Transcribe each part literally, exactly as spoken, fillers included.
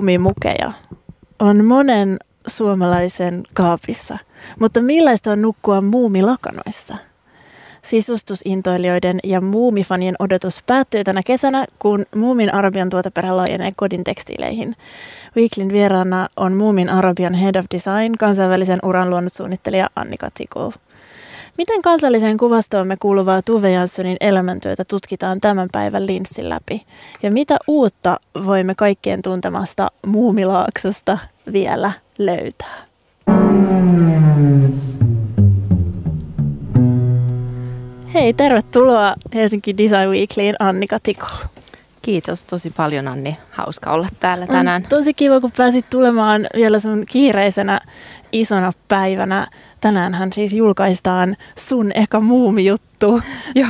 Muumimukeja on monen suomalaisen kaapissa, mutta millaista on nukkua muumilakanoissa? Sisustusintoilijoiden ja muumifanien odotus päättyy tänä kesänä, kun Muumin Arabian tuoteperhe laajenee kodin tekstiileihin. Weeklyn vieraana on Muumin Arabian Head of Design, kansainvälisen uran luonut suunnittelija Annika Tickle. Miten kansalliseen kuvastoomme kuuluvaa Tove Janssonin elämäntyötä tutkitaan tämän päivän linssin läpi? Ja mitä uutta voimme kaikkien tuntemasta Muumilaaksosta vielä löytää? Hei, tervetuloa Helsinki Design Weeklyin Annika Tickle. Kiitos tosi paljon, Anni. Hauska olla täällä tänään. On tosi kiva, kun pääsit tulemaan vielä sun kiireisenä isona päivänä. Tänäänhän siis julkaistaan sun eka muumijuttu. Joo.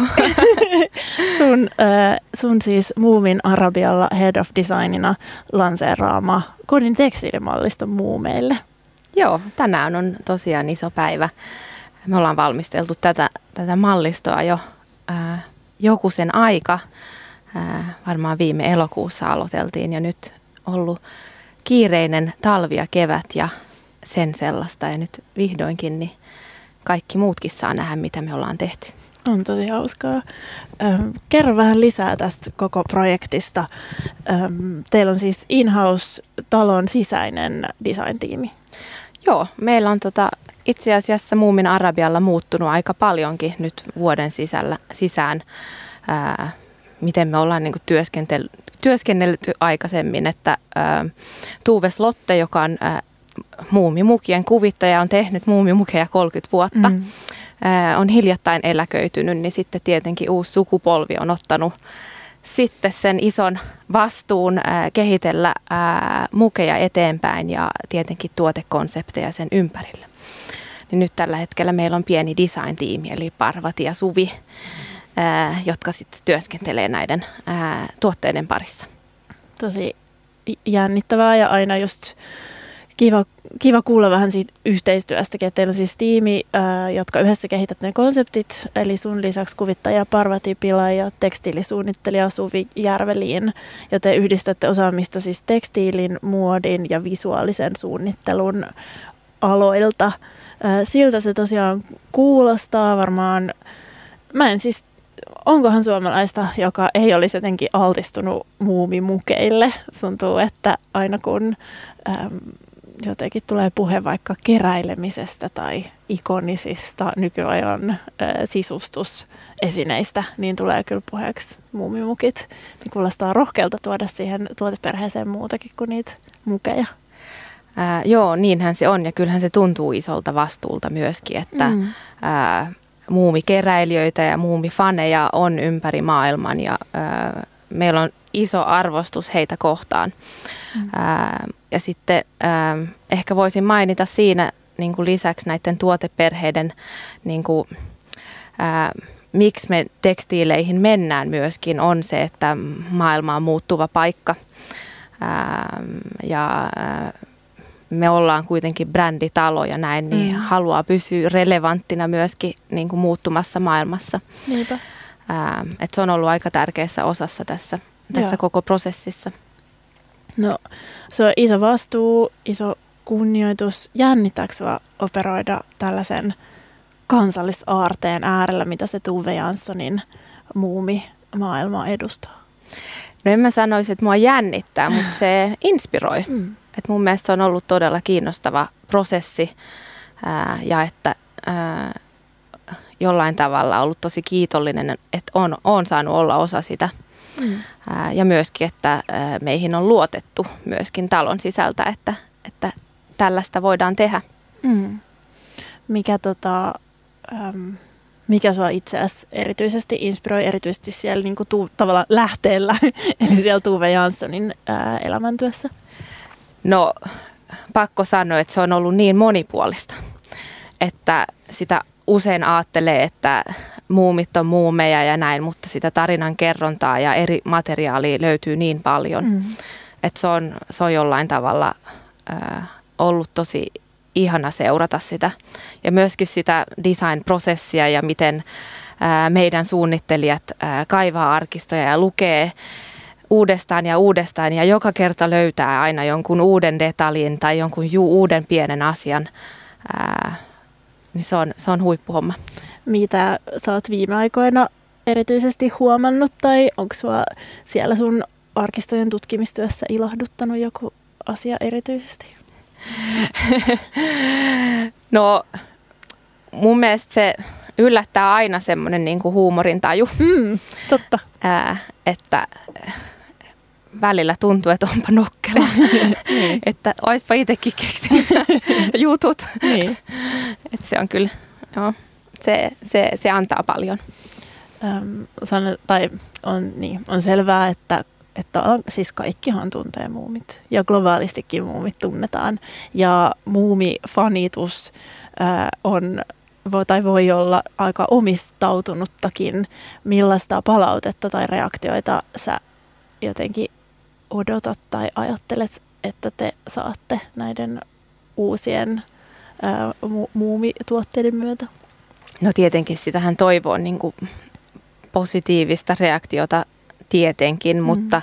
sun, äh, sun siis Muumin Arabialla Head of Designina lanseeraama kodin tekstiilimallisto muumeille. Joo, tänään on tosiaan iso päivä. Me ollaan valmisteltu tätä, tätä mallistoa jo äh, joku sen aika. Äh, varmaan viime elokuussa aloiteltiin ja nyt ollut kiireinen talvi ja kevät ja sen sellaista. Ja nyt vihdoinkin niin kaikki muutkin saa nähdä, mitä me ollaan tehty. On tosi hauskaa. Ähm, kerro vähän lisää tästä koko projektista. Ähm, teillä on siis in-house talon sisäinen design-tiimi. Joo, meillä on tota, itse asiassa Muumin Arabialla muuttunut aika paljonkin nyt vuoden sisällä, sisään. Ää, miten me ollaan niin kuin työskentely, työskennelty aikaisemmin, että ää, Tuve Slotte, joka on ää, muumimukien kuvittaja, on tehnyt muumimukeja kolmekymmentä vuotta, mm. ää, on hiljattain eläköitynyt, niin sitten tietenkin uusi sukupolvi on ottanut sitten sen ison vastuun ää, kehitellä ää, mukeja eteenpäin ja tietenkin tuotekonsepteja sen ympärille. Niin nyt tällä hetkellä meillä on pieni design-tiimi, eli Parvati ja Suvi, ää, jotka sitten työskentelee näiden ää, tuotteiden parissa. Tosi jännittävää ja aina just kiva, kiva kuulla vähän siitä yhteistyöstäkin, että teillä on siis tiimi, ää, jotka yhdessä kehittää ne konseptit, eli sun lisäksi kuvittaja Parvati Pila ja tekstiilisuunnittelija Suvi Järveliin, ja te yhdistätte osaamista siis tekstiilin, muodin ja visuaalisen suunnittelun aloilta. Ää, siltä se tosiaan kuulostaa varmaan, mä en siis, onkohan suomalaista, joka ei olisi jotenkin altistunut muumimukeille? Tuntuu, että aina kun äm, jotenkin tulee puhe vaikka keräilemisestä tai ikonisista nykyajan ä, sisustusesineistä, niin tulee kyllä puheeksi muumimukit. Niin kuulostaa rohkealta tuoda siihen tuoteperheeseen muutakin kuin niitä mukeja. Ää, joo, niinhän se on ja kyllähän se tuntuu isolta vastuulta myöskin, että mm. ää, muumikeräilijöitä ja muumifaneja on ympäri maailman ja ää, meillä on iso arvostus heitä kohtaan. Mm. Ää, ja sitten ää, ehkä voisin mainita siinä niin kuin lisäksi näiden tuoteperheiden, niin kuin, ää, miksi me tekstiileihin mennään myöskin, on se, että maailma on muuttuva paikka ää, ja ää, me ollaan kuitenkin bränditalo ja näin, niin mm. haluaa pysyä relevanttina myöskin niin kuin muuttumassa maailmassa. Niinpä. Ää, et se on ollut aika tärkeässä osassa tässä, tässä koko prosessissa. No, se on iso vastuu, iso kunnioitus. Jännittääkö sinua operoida tällaisen kansallisaarteen äärellä, mitä se Tove Janssonin muumimaailma edustaa? No en mä sanoisi, että mua jännittää, mutta se inspiroi. Mm. Et mun mielestä se on ollut todella kiinnostava prosessi ää, ja että ää, jollain tavalla ollut tosi kiitollinen, että on, on saanut olla osa sitä. Mm. Ää, ja myöskin, että ää, meihin on luotettu myöskin talon sisältä, että, että tällaista voidaan tehdä. Mm. Mikä, tota, äm, mikä sua itse asiassa erityisesti inspiroi, erityisesti siellä niin kuin tu, tavallaan lähteellä, eli siellä Tove Janssonin ää, elämäntyössä? No, pakko sanoa, että se on ollut niin monipuolista, että sitä usein ajattelee, että muumit on muumeja ja näin, mutta sitä tarinan kerrontaa ja eri materiaalia löytyy niin paljon, mm. että se on, se on jollain tavalla äh, ollut tosi ihana seurata sitä. Ja myöskin sitä design-prosessia ja miten äh, meidän suunnittelijat äh, kaivaa arkistoja ja lukee uudestaan ja uudestaan ja joka kerta löytää aina jonkun uuden detaljin tai jonkun juu, uuden pienen asian, ää, niin se on, se on huippuhomma. Mitä sä oot viime aikoina erityisesti huomannut tai onko sua siellä sun arkistojen tutkimistyössä ilahduttanut joku asia erityisesti? No mun mielestä se yllättää aina semmoinen niin kuin huumorintaju, mm, totta. Ää, että välillä tuntuu, että onpa nokkela, niin. Että oispa itsekin keksinyt jutut. Niin. Että se on kyllä, joo, se, se, se antaa paljon. Öm, san, tai on, niin, on selvää, että Että siis kaikkihan tuntee muumit ja globaalistikin muumit tunnetaan ja muumifanitus ää, on voi, tai voi olla aika omistautunuttakin. Millaista palautetta tai reaktioita sä jotenkin odotat tai ajattelet, että te saatte näiden uusien ää, mu- muumituotteiden myötä? No tietenkin sitähän toivoo niin kuin positiivista reaktiota tietenkin, mm. mutta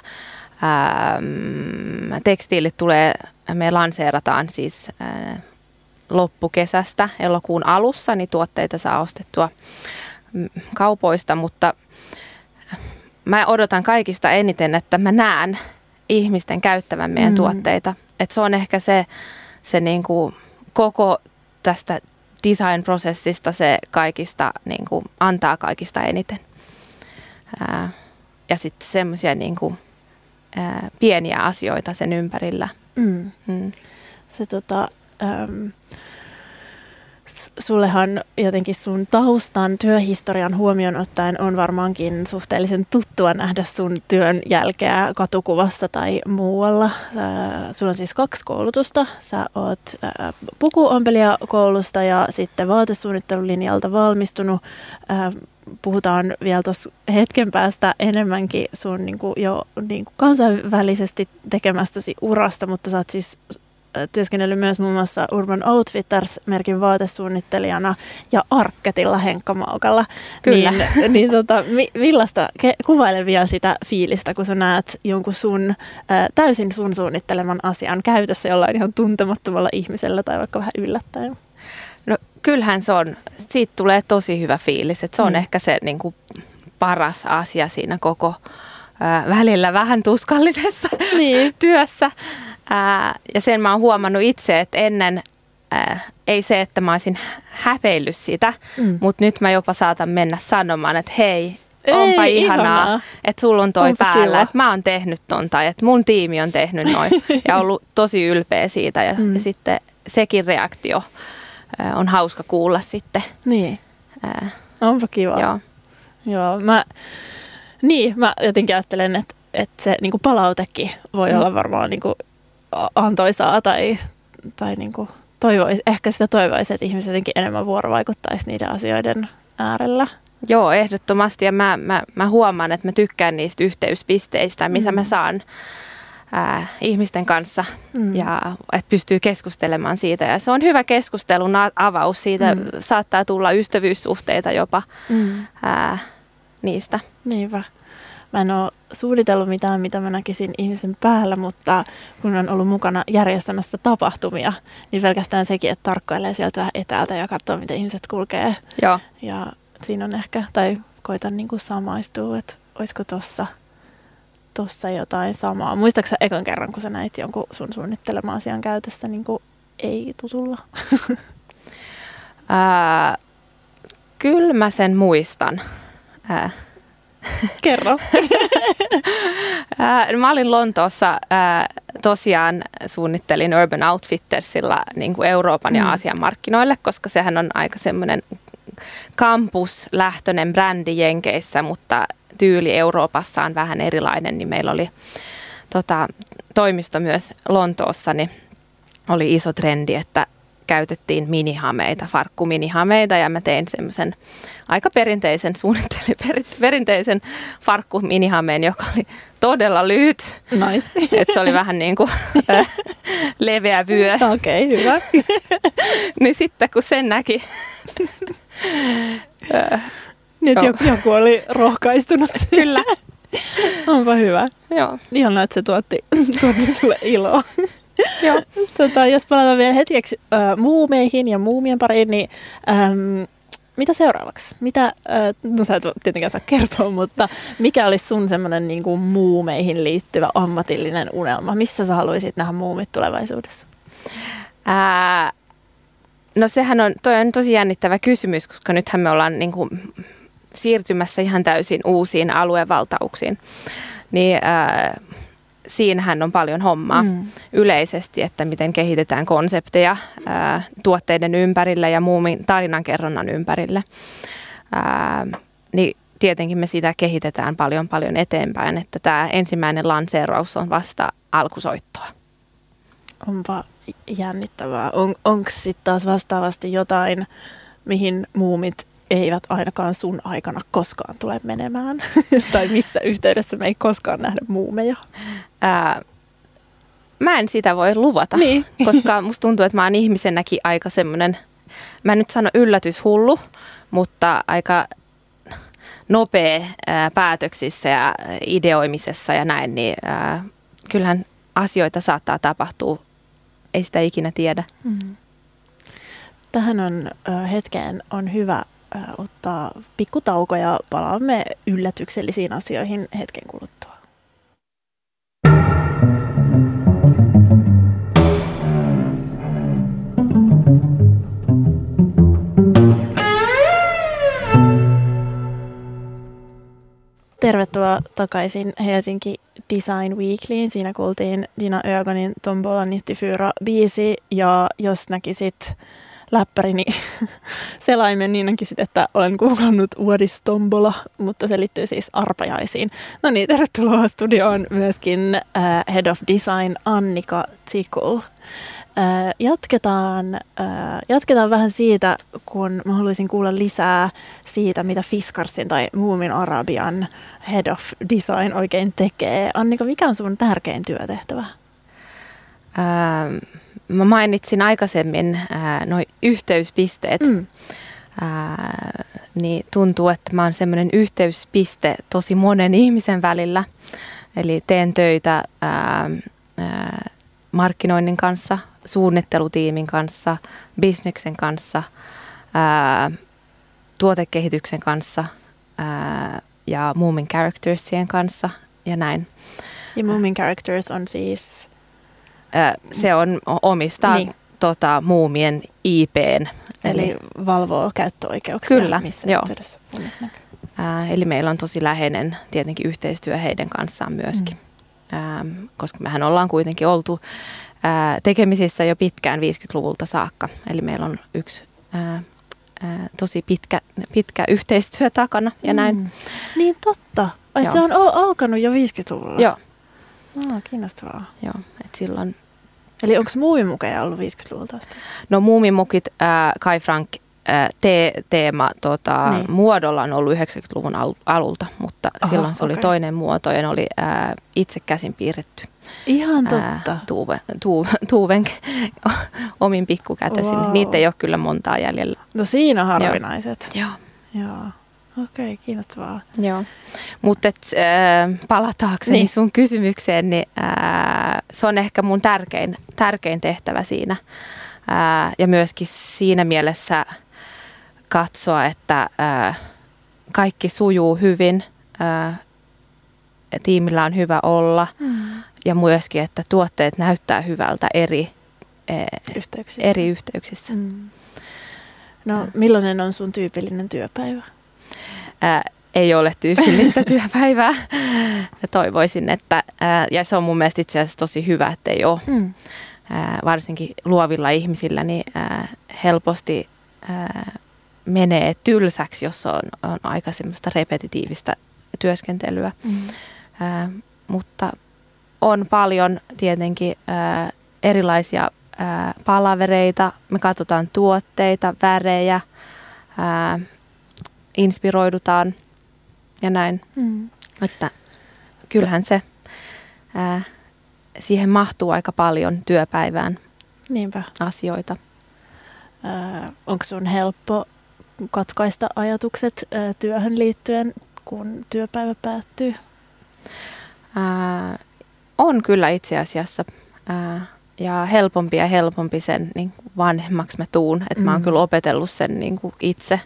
ähm, tekstiilit tulee, me lanseerataan siis äh, loppukesästä elokuun alussa, niin tuotteita saa ostettua kaupoista, mutta mä odotan kaikista eniten, että mä näen ihmisten käyttävän meidän mm. tuotteita. Et se on ehkä se, se niinku koko tästä design-prosessista se kaikista, niinku, antaa kaikista eniten. Ää, ja sitten semmoisia niinku, pieniä asioita sen ympärillä. Mm. Mm. Se tota... Um... Sullehan jotenkin sun taustan, työhistorian huomioon ottaen on varmaankin suhteellisen tuttua nähdä sun työn jälkeä katukuvassa tai muualla. Sulla on siis kaksi koulutusta. Sä oot pukuompelijakoulusta ja sitten vaatesuunnittelulinjalta valmistunut. Puhutaan vielä tuossa hetken päästä enemmänkin sun niinku jo niinku kansainvälisesti tekemästäsi urasta, mutta sä oot siis työskennellyt myös muun muassa Urban Outfitters-merkin vaatesuunnittelijana ja Arkketilla Henkka Maukalla. Kyllä. Niin, niin tota, mi, millaista, ke, kuvaile vielä sitä fiilistä, kun sä näet jonkun sun, ä, täysin sun suunnitteleman asian käytössä jollain ihan tuntemattomalla ihmisellä tai vaikka vähän yllättäen? No kyllähän se on, siitä tulee tosi hyvä fiilis, että se on mm. ehkä se niin kuin paras asia siinä koko ä, välillä vähän tuskallisessa niin. työssä. Ää, ja sen mä oon huomannut itse, että ennen ää, ei se, että mä olisin häpeillyt sitä, mm. mutta nyt mä jopa saatan mennä sanomaan, että hei, onpa ei, ihanaa, ihanaa, että sulla on toi onpa päällä, että mä oon tehnyt ton tai että mun tiimi on tehnyt noin ja ollut tosi ylpeä siitä ja, mm. ja sitten sekin reaktio ää, on hauska kuulla sitten. Niin, ää, onpa kiva. Joo. Joo, mä, niin, mä jotenkin ajattelen, että, että se niin kuin palautekin voi mm. olla varmaan niin kuin antoisaa tai, tai niin kuin toivoisi, ehkä sitä toivoisi, että ihmiset jotenkin enemmän vuorovaikuttaisi niiden asioiden äärellä. Joo, ehdottomasti. Ja mä, mä, mä huomaan, että mä tykkään niistä yhteyspisteistä, missä mm. mä saan ää, ihmisten kanssa mm. ja että pystyy keskustelemaan siitä. Ja se on hyvä keskustelun avaus. Siitä mm. saattaa tulla ystävyyssuhteita jopa mm. ää, niistä. Niinpä. Mä en ole suunnitellut mitään, mitä mä näkisin ihmisen päällä, mutta kun on ollut mukana järjestämässä tapahtumia, niin pelkästään sekin, että tarkkailee sieltä vähän etäältä ja katsoo, miten ihmiset kulkee. Joo. Ja siinä on ehkä, tai koitan niin kuin samaistua, että olisiko tossa, tossa jotain samaa. Muistaaksä ekan kerran, kun sä näit jonkun sun suunnittelemaan asian käytössä niin kuin ei tutulla? Ää, kyllä mä sen muistan. Ää. Kerro. Mä olin Lontoossa, tosiaan suunnittelin Urban Outfittersilla niin kuin Euroopan ja Aasian markkinoille, koska sehän on aika semmoinen kampuslähtöinen brändi Jenkeissä, mutta tyyli Euroopassa on vähän erilainen, niin meillä oli tota, toimisto myös Lontoossa, niin oli iso trendi, että käytettiin minihameita, farkkuminihameita ja mä tein semmoisen aika perinteisen suunnittelin, perinteisen farkkuminihameen, joka oli todella lyhyt. Nice. Että se oli vähän niin kuin leveä vyö. Okei, okay, hyvä. Niin sitten kun sen näki. Niin, että joku oli rohkaistunut. Kyllä. Onpa hyvä. Joo. Ihanaa, että se tuotti, tuotti sulle iloa. Joo. Tota, jos palataan vielä hetkeksi äh, muumeihin ja muumien pariin, niin ähm, mitä seuraavaksi? Mitä, äh, no sä et tietenkään saa kertoa, mutta mikä olisi sun semmoinen niin kuin muumeihin liittyvä ammatillinen unelma? Missä sä haluaisit nähdä muumit tulevaisuudessa? Ää, no sehän on, toi on tosi jännittävä kysymys, koska nythän me ollaan niin kuin siirtymässä ihan täysin uusiin aluevaltauksiin. Niin ää, siinähän on paljon hommaa mm. yleisesti, että miten kehitetään konsepteja ää, tuotteiden ympärille ja muumin tarinankerronnan ympärille. Ää, niin tietenkin me sitä kehitetään paljon paljon eteenpäin, että tämä ensimmäinen lanseeraus on vasta alkusoittoa. Onpa jännittävää. On, onko sitten taas vastaavasti jotain, mihin muumit eivät ainakaan sun aikana koskaan tule menemään? Tai missä yhteydessä me ei koskaan nähdä muumeja? Ää, mä en sitä voi luvata, niin. Koska musta tuntuu, että mä oon ihmisenäkin aika semmoinen, mä en nyt sano yllätyshullu, mutta aika nopea ää, päätöksissä ja ideoimisessa ja näin, niin ää, kyllähän asioita saattaa tapahtua, ei sitä ikinä tiedä. Mm. Tähän on äh, hetkeen on hyvä äh, ottaa pikkutauko ja palaamme yllätyksellisiin asioihin hetken kuluttua. Tervetuloa takaisin Helsinki Design Weeklyin. Siinä kuultiin Dina Ögonin Tombola nittiofyra biisi, ja jos näkisit läppärini selaimen, niin näkisit, että olen googlannut What is Tombola, mutta se liittyy siis arpajaisiin. No niin, tervetuloa studioon myöskin äh, Head of Design Annika Tikul. Äh, jatketaan, äh, jatketaan vähän siitä, kun mä haluaisin kuulla lisää siitä, mitä Fiskarsin tai Moomin Arabian Head of Design oikein tekee. Annika, mikä on sun tärkein työtehtävä? Ähm, mä mainitsin aikaisemmin äh, noi yhteyspisteet. Mm. Äh, niin tuntuu, että mä oon semmoinen yhteyspiste tosi monen ihmisen välillä. Eli teen töitä äh, äh, markkinoinnin kanssa, suunnittelutiimin kanssa, bisneksen kanssa, ää, tuotekehityksen kanssa ää, ja Moomin Charactersien kanssa ja näin. Ja Moomin Characters on siis? Ää, se on omistaa niin. tota, Moomien I P:n. Eli, eli valvoo käyttöoikeuksia. Kyllä, missä joo. yhteydessä Ää, eli meillä on tosi läheinen tietenkin yhteistyö heidän kanssaan myöskin. Mm. Ää, koska mehän ollaan kuitenkin oltu ää, tekemisissä jo pitkään viisikymmentäluvulta saakka. Eli meillä on yksi ää, ää, tosi pitkä, pitkä yhteistyö takana ja näin. Mm. Niin totta. Ai se on alkanut jo viisikymmentäluvulla? Joo. No, kiinnostavaa. Joo, et silloin. Eli onko muumimukeja ollut viisikymmentäluvulta asti? No muumimukit, ää, Kai Frank te- teema tota, niin. muodolla on ollut yhdeksänkymmentäluvun al- alulta, mutta Aha, silloin se okay. oli toinen muoto ja ne oli ää, itse käsin piirretty. Ihan totta. Ää, tuuve, tu, tuuven omin pikkukätösin. Wow. Niitä ei ole kyllä montaa jäljellä. No siinä harvinaiset. Joo. Joo. Okei, okay, kiinnostavaa. Joo. Mutta äh, palataakseni niin. sun kysymykseen, niin äh, se on ehkä mun tärkein, tärkein tehtävä siinä. Äh, ja myöskin siinä mielessä katsoa, että äh, kaikki sujuu hyvin, äh, tiimillä on hyvä olla mm. ja myöskin, että tuotteet näyttää hyvältä eri, äh, yhteyksissä. eri yhteyksissä. Mm. No, millainen on sun tyypillinen työpäivä? Ää, ei ole tyypillistä työpäivää. Toivoisin, että, ää, ja se on mun mielestä itse asiassa tosi hyvä, että ei ole. Mm. Ää, varsinkin luovilla ihmisillä niin ää, helposti ää, menee tylsäksi, jos on, on aika semmoista repetitiivistä työskentelyä. Mm. Ää, mutta on paljon tietenkin ää, erilaisia ää, palavereita. Me katsotaan tuotteita, värejä, ää, inspiroidutaan ja näin. Mm. Että kyllähän se, ää, siihen mahtuu aika paljon työpäivään Niinpä. asioita. Ää, onko sun helppo katkaista ajatukset ää, työhön liittyen, kun työpäivä päättyy? Ää, on kyllä itse asiassa. Ää, ja helpompi ja helpompi sen niin vanhemmaksi mä tuun. Että mm. mä oon kyllä opetellut sen niin kuin itse.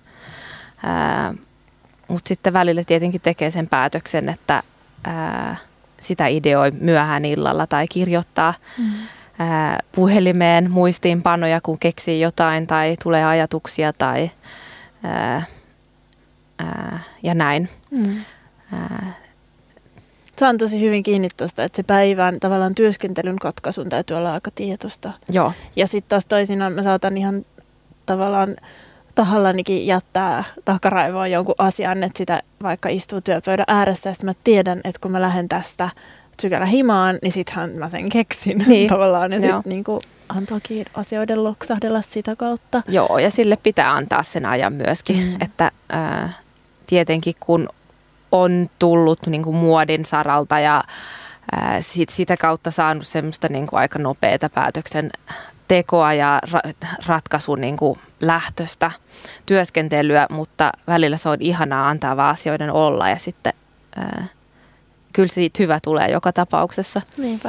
Mutta sitten välillä tietenkin tekee sen päätöksen, että ää, sitä ideoi myöhään illalla tai kirjoittaa mm. ää, puhelimeen muistiinpanoja, kun keksii jotain tai tulee ajatuksia tai ää, ää, ja näin. Mm. Ää, Saan tosi hyvin kiinni tuosta, että se päivän tavallaan työskentelyn katkaisun täytyy olla aika tietoista. Joo. Ja sitten taas toisinaan mä saatan ihan tavallaan tahallanikin jättää takaraivoon jonkun asian, että sitä vaikka istuu työpöydän ääressä ja sitten mä tiedän, että kun mä lähden tästä sykänä himaan, niin sittenhän mä sen keksin niin. tavallaan ja sitten niinku antaakin asioiden loksahdella sitä kautta. Joo, ja sille pitää antaa sen ajan myöskin, mm. että äh, tietenkin kun on tullut niin kuin muodin saralta ja ää, sit, sitä kautta saanut semmoista niin kuin aika nopeata päätöksen tekoa ja ra- ratkaisun niin kuin lähtöstä työskentelyä, mutta välillä se on ihanaa antaa vaan asioiden olla ja sitten ää, kyllä siitä hyvä tulee joka tapauksessa. Niinpä.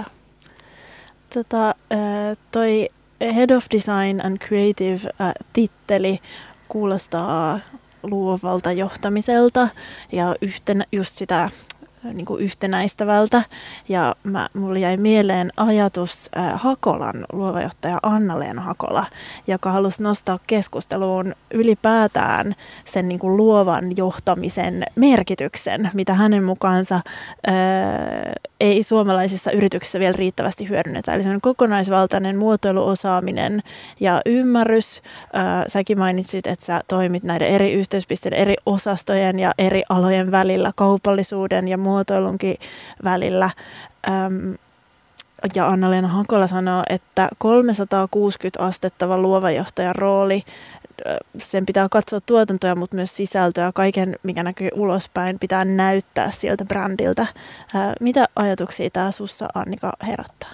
Tota, toi Head of Design and Creative-titteli kuulostaa luovalta johtamiselta ja yhtenä, just sitä niin kuin yhtenäistävältä. Ja mä, mulle jäi mieleen ajatus äh, Hakolan luovajohtaja Anna-Leena Hakola, joka halusi nostaa keskusteluun ylipäätään sen niin kuin luovan johtamisen merkityksen, mitä hänen mukaansa äh, ei suomalaisissa yrityksissä vielä riittävästi hyödynnetä. Eli sellainen kokonaisvaltainen muotoiluosaaminen ja ymmärrys. Äh, säkin mainitsit, että sä toimit näiden eri yhteyspisteiden, eri osastojen ja eri alojen välillä, kaupallisuuden ja muotoilunkin välillä. Öm, ja Anna-Leena Hakola sanoo, että kolmesataakuusikymmentä astettava luovajohtajan rooli, sen pitää katsoa tuotantoja, mutta myös sisältöä. Kaiken, mikä näkyy ulospäin, pitää näyttää sieltä brändiltä. Ää, mitä ajatuksia tämä sussa, Annika, herättää?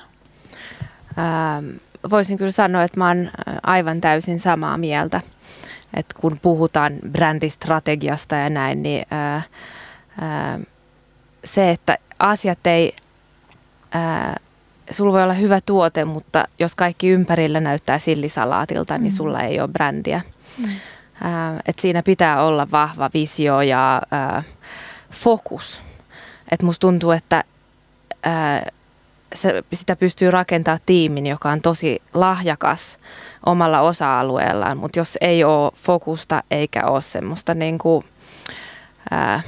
Ähm, voisin kyllä sanoa, että mä oon aivan täysin samaa mieltä. Että kun puhutaan brändistrategiasta ja näin, niin ää, ää, se, että asiat ei, ää, sulla voi olla hyvä tuote, mutta jos kaikki ympärillä näyttää sillisalaatilta, mm. niin sulla ei ole brändiä. Mm. Ää, et siinä pitää olla vahva visio ja ää, fokus. Et musta tuntuu, että ää, se, sitä pystyy rakentamaan tiimin, joka on tosi lahjakas omalla osa-alueellaan, mutta jos ei ole fokusta eikä ole semmoista niinku, ää,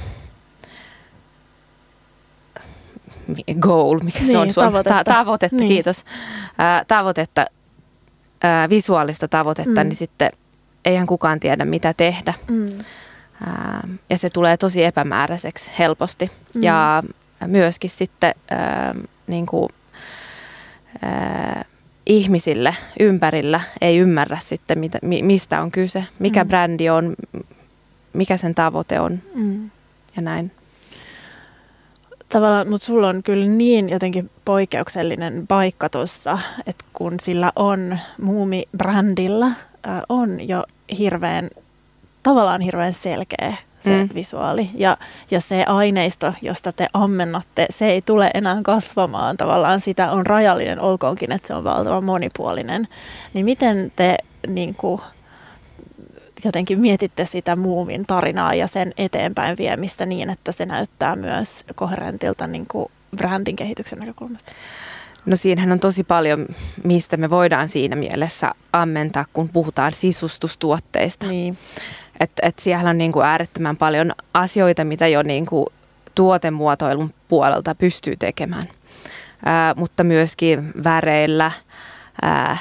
goal, mikä niin, se on suomi? Tavoitetta, Ta- tavoitetta niin. Kiitos. Ää, tavoitetta, ää, visuaalista tavoitetta, mm. niin sitten eihän kukaan tiedä, mitä tehdä. Mm. Ää, ja se tulee tosi epämääräiseksi helposti. Mm. Ja myöskin sitten ää, niin kuin, ää, ihmisille ympärillä ei ymmärrä sitten, mitä, mistä on kyse, mikä mm. brändi on, mikä sen tavoite on mm. ja näin. Tavallaan, mutta sulla on kyllä niin jotenkin poikkeuksellinen paikka tuossa, että kun sillä on Muumi-brändillä, äh, on jo hirveän, tavallaan hirveän selkeä se mm. visuaali. Ja, ja se aineisto, josta te ammennatte, se ei tule enää kasvamaan. Tavallaan sitä on rajallinen, olkoonkin, että se on valtavan monipuolinen. Niin miten te niin kuin, jotenkin mietitte sitä Muumin tarinaa ja sen eteenpäin viemistä niin, että se näyttää myös koherentilta niin kuin brändin kehityksen näkökulmasta? No siinähän on tosi paljon, mistä me voidaan siinä mielessä ammentaa, kun puhutaan sisustustuotteista. Niin. Että et siellä on niin kuin äärettömän paljon asioita, mitä jo niin kuin tuotemuotoilun puolelta pystyy tekemään. Ää, mutta myöskin väreillä ää,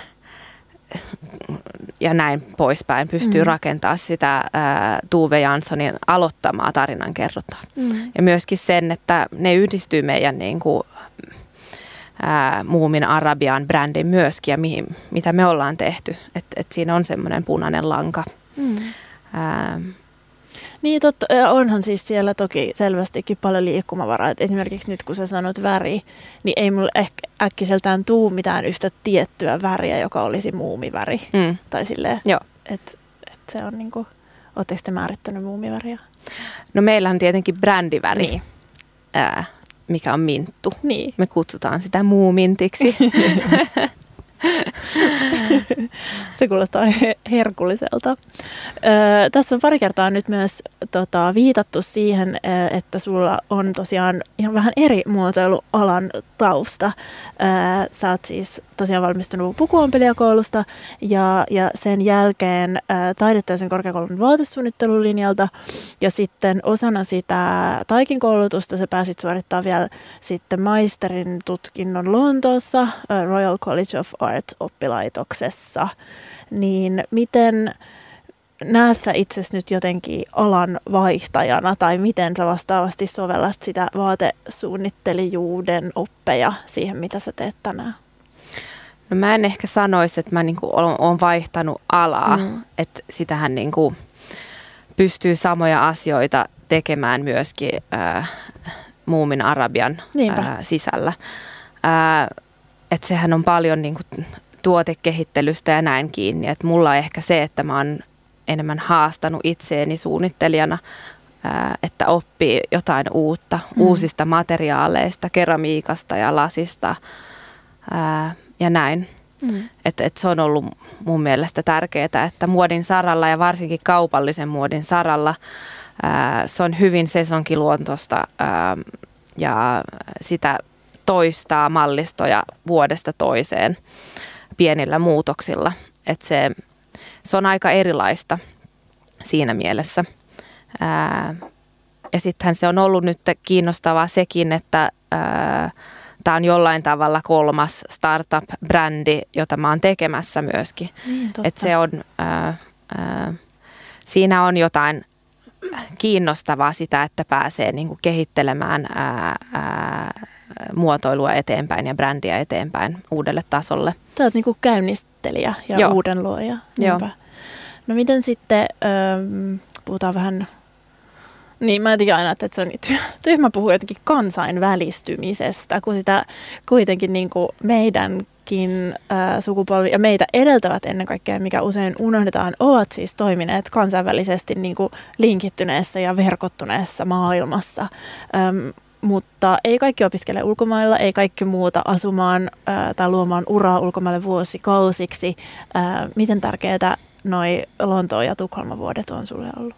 ja näin poispäin pystyy mm. rakentamaan sitä ää, Tove Janssonin aloittamaa tarinankerrontaa. Mm. Ja myöskin sen, että ne yhdistyy meidän niin kuin, ää, Muumin Arabian brändin myöskin ja mihin, mitä me ollaan tehty. Että et siinä on semmoinen punainen lanka. Mm. Ää, Niin totta, onhan siis siellä toki selvästikin paljon liikkumavaraa. Et esimerkiksi nyt kun sä sanot väri, niin ei mulle ehkä äkkiseltään tuu mitään yhtä tiettyä väriä, joka olisi muumiväri. Mm. Tai silleen, että et se on niinku, ootteko te määrittänyt muumiväriä? No meillä on tietenkin brändiväri. Niin. Ää, mikä on minttu. Niin. Me kutsutaan sitä muumintiksi. Se kuulostaa herkulliselta. Öö, tässä on pari kertaa nyt myös tota, viitattu siihen, että sulla on tosiaan ihan vähän eri muotoilualan tausta. Öö, sä oot siis tosiaan valmistunut pukuompelijakoulusta ja, ja sen jälkeen ää, taideteollisen korkeakoulun vaatesuunnittelulinjalta ja sitten osana sitä taikin koulutusta sä pääsit suorittamaan vielä sitten maisterin tutkinnon Lontoossa Royal College of Art-oppilaitoksessa. Niin miten näet sä itsesi nyt jotenkin alan vaihtajana tai miten sä vastaavasti sovellat sitä vaatesuunnittelijuuden oppeja siihen, mitä sä teet tänään? No mä en ehkä sanoisi, että mä niinku olen vaihtanut alaa, mm. että sitähän niinku pystyy samoja asioita tekemään myöskin äh, Muumin Arabian äh, sisällä. Äh, että sehän on paljon niinku tuotekehittelystä ja näin kiinni, että mulla on ehkä se, että mä oon enemmän haastanut itseäni suunnittelijana, äh, että oppii jotain uutta, mm. uusista materiaaleista, keramiikasta ja lasista äh, ja näin. Mm. Että et se on ollut mun mielestä tärkeää, että muodin saralla ja varsinkin kaupallisen muodin saralla ää, se on hyvin sesonkiluontoista ää, ja sitä toistaa mallistoja vuodesta toiseen pienillä muutoksilla. Että se, se on aika erilaista siinä mielessä. Ää, ja sittenhän se on ollut nyt kiinnostavaa sekin, että ää, tämä on jollain tavalla kolmas startup-brändi, jota mä oon tekemässä myöskin. Niin, että se on, ää, ää, siinä on jotain kiinnostavaa sitä, että pääsee niinku kehittelemään ää, ää, muotoilua eteenpäin ja brändiä eteenpäin uudelle tasolle. Sä oot niinku käynnistelijä ja Joo. uuden luoja. Joo. No miten sitten, ähm, puhutaan vähän... Niin, mä jotenkin aina, että se on tyhmä puhua jotenkin kansainvälistymisestä, kun sitä kuitenkin niin kuin meidänkin ää, sukupolvi ja meitä edeltävät ennen kaikkea, mikä usein unohdetaan, ovat siis toimineet kansainvälisesti niin kuin linkittyneessä ja verkottuneessa maailmassa. Öm, mutta ei kaikki opiskele ulkomailla, ei kaikki muuta asumaan ää, tai luomaan uraa ulkomaille vuosikausiksi. Ää, miten tärkeää noi Lontoon ja Tukholman vuodet on sulle ollut?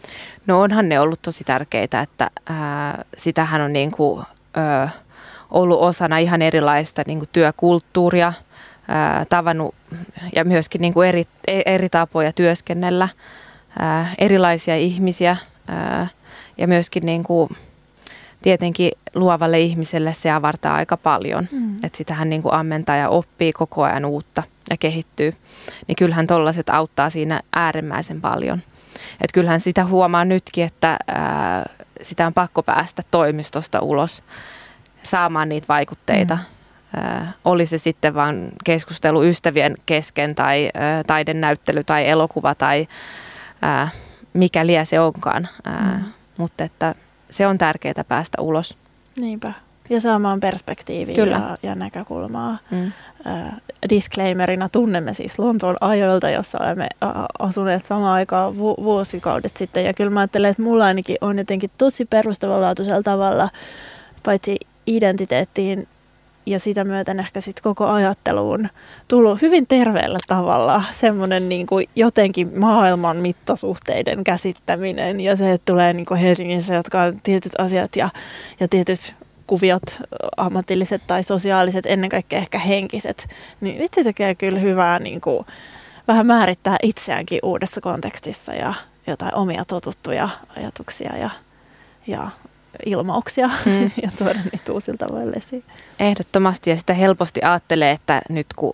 No onhan ne ollut tosi tärkeitä, että ää, sitähän on niinku, ö, ollut osana ihan erilaista niinku työkulttuuria, ää, tavannut ja myöskin niinku eri, eri tapoja työskennellä, ää, erilaisia ihmisiä ää, ja myöskin niinku, tietenkin luovalle ihmiselle se avartaa aika paljon, mm. että sitähän niinku ammentaa ja oppii koko ajan uutta ja kehittyy, niin kyllähän tollaiset auttaa siinä äärimmäisen paljon. Että kyllähän sitä huomaa nytkin, että ää, sitä on pakko päästä toimistosta ulos saamaan niitä vaikutteita. Mm. Ää, oli se sitten vaan keskustelu ystävien kesken tai ää, taidenäyttely tai elokuva tai ää, mikä lie se onkaan. Ää, mm. Mutta että se on tärkeää päästä ulos. Niinpä. Ja saamaan perspektiiviä ja, ja näkökulmaa. Mm. Äh, disclaimerina tunnemme siis Lontoon ajoilta, jossa olemme asuneet samaan aikaan vu- vuosikaudet sitten. Ja kyllä mä ajattelen, että mulla ainakin on jotenkin tosi perustavanlaatuisella tavalla, paitsi identiteettiin ja sitä myöten ehkä sitten koko ajatteluun tullut hyvin terveellä tavalla semmoinen niin kuin jotenkin maailman mittasuhteiden käsittäminen. Ja se, että tulee niin kuin Helsingissä, jotka on tietyt asiat ja, ja tietyt kuviot, ammatilliset tai sosiaaliset, ennen kaikkea ehkä henkiset, niin vitsi tekee kyllä hyvää niin kuin, vähän määrittää itseäänkin uudessa kontekstissa ja jotain omia totuttuja ajatuksia ja, ja ilmauksia mm. ja tuoda niitä uusilla tavoilla esiin. Ehdottomasti ja sitä helposti ajattelee, että nyt kun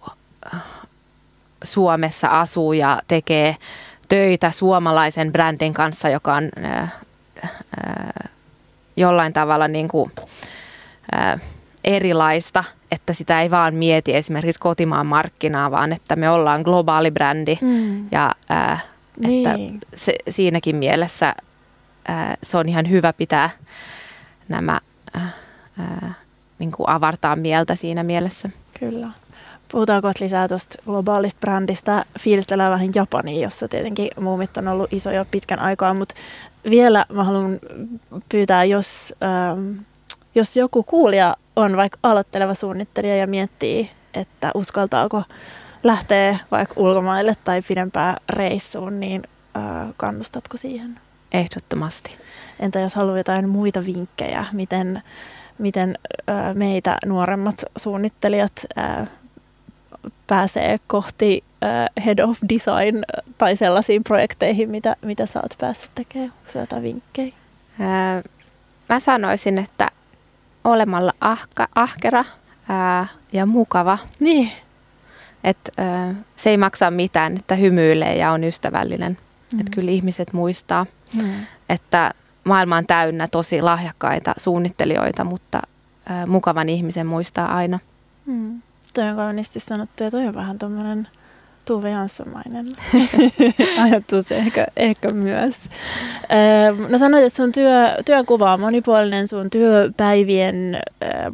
Suomessa asuu ja tekee töitä suomalaisen brändin kanssa, joka on äh, äh, jollain tavalla niin kuin Ää, erilaista, että sitä ei vaan mieti esimerkiksi kotimaan markkinaa, vaan että me ollaan globaali brändi mm. ja ää, niin. että se, siinäkin mielessä ää, se on ihan hyvä pitää nämä ää, ää, niin kuin avartaa mieltä siinä mielessä. Kyllä. Puhutaanko lisää tuosta globaalista brändistä? Fiilistellään vähän Japania, jossa tietenkin muumit on ollut iso jo pitkän aikaa, mutta vielä mä haluan pyytää, jos... Ähm, jos joku kuulija on vaikka aloitteleva suunnittelija ja miettii, että uskaltaako lähteä vaikka ulkomaille tai pidempään reissuun, niin äh, kannustatko siihen? Ehdottomasti. Entä jos haluaa jotain muita vinkkejä, miten, miten äh, meitä nuoremmat suunnittelijat äh, pääsee kohti äh, Head of Design tai sellaisiin projekteihin, mitä, mitä sä oot päässyt tekemään? Onko sulla jotain vinkkejä? Ää, mä sanoisin, että olemalla ahka, ahkera ää, ja mukava. Niin. Että se ei maksa mitään, että hymyilee ja on ystävällinen. Mm. Että kyllä ihmiset muistaa, mm. että maailma on täynnä tosi lahjakkaita suunnittelijoita, mutta ää, mukavan ihmisen muistaa aina. Mm. Toi on kauniisti sanottu ja toi on vähän tommoinen Tuve Janssomainen ajatus ehkä, ehkä myös. Öö, no sanoit, että sun työ, työkuva on monipuolinen, sun työpäivien öö,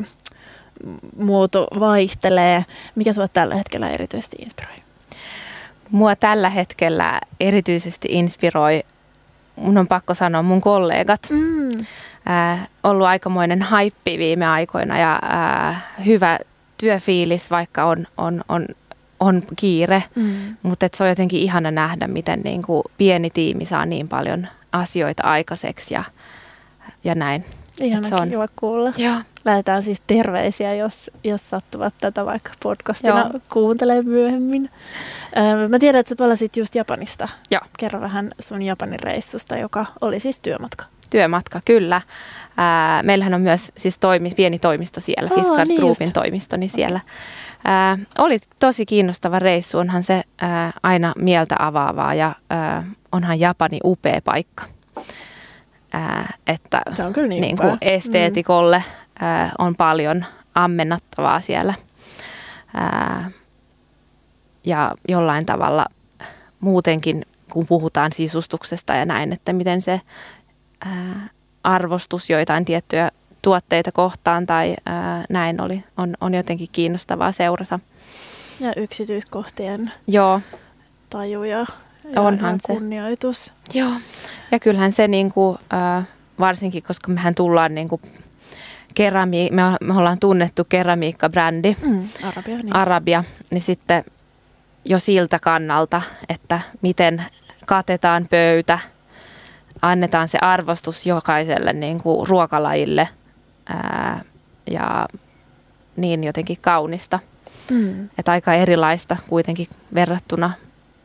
muoto vaihtelee. Mikä sua tällä hetkellä erityisesti inspiroi? Mua tällä hetkellä erityisesti inspiroi, mun on pakko sanoa, mun kollegat. Mm. Äh, ollut aikamoinen haippi viime aikoina ja äh, hyvä työfiilis, vaikka on, on, on, on kiire. Mm. Mutta se on jotenkin ihana nähdä, miten niin kuin pieni tiimi saa niin paljon asioita aikaiseksi ja, ja näin. Ihana kiva kuulla. Joo. Lähetään siis terveisiä, jos, jos sattuvat tätä vaikka podcastina Joo. kuuntelemaan myöhemmin. Öö, mä tiedän, että sä palasit just Japanista. Joo. Kerro vähän sun Japanin reissusta, joka oli siis työmatka. Työmatka, kyllä. Ää, meillähän on myös siis toimi, pieni toimisto siellä, oh, Fiskars niin Groupin just. toimisto, niin siellä. Ää, oli tosi kiinnostava reissu, onhan se ää, aina mieltä avaavaa ja ää, onhan Japani upea paikka. Ää, että se on kyllä niin, niin kuin esteetikolle mm. ää, on paljon ammennattavaa siellä. Ää, ja jollain tavalla muutenkin, kun puhutaan sisustuksesta ja näin, että miten se ää, arvostus joitain tiettyjä tuotteita kohtaan tai ää, näin oli, on, on jotenkin kiinnostavaa seurata. Ja yksityiskohtien Joo. taju ja, Onhan ja kunnioitus. Se. Joo. Ja kyllähän se niinku, äh, varsinkin, koska mehän tullaan niinku kerami, me, me ollaan tunnettu keramiikkabrändi, mm, Arabia, niin. Arabia, niin sitten jo siltä kannalta, että miten katetaan pöytä, annetaan se arvostus jokaiselle niinku ruokalajille ää, ja niin jotenkin kaunista. Mm. Että aika erilaista kuitenkin verrattuna